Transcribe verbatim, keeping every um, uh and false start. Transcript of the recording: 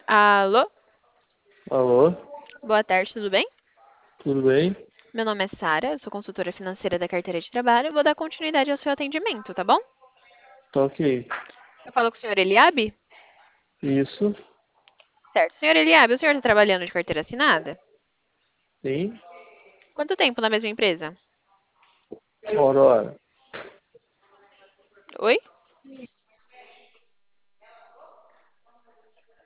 Alô? Alô, Boa tarde, tudo bem? tudo bem? Meu nome é Sara, eu sou consultora financeira da carteira de trabalho e vou dar continuidade ao seu atendimento, tá bom? Tá ok. Eu falo com o senhor Eliabe? Isso, Certo. Senhor Eliabe, o senhor está trabalhando de carteira assinada? sim. Quanto tempo na mesma empresa? Ora, ora. Oi?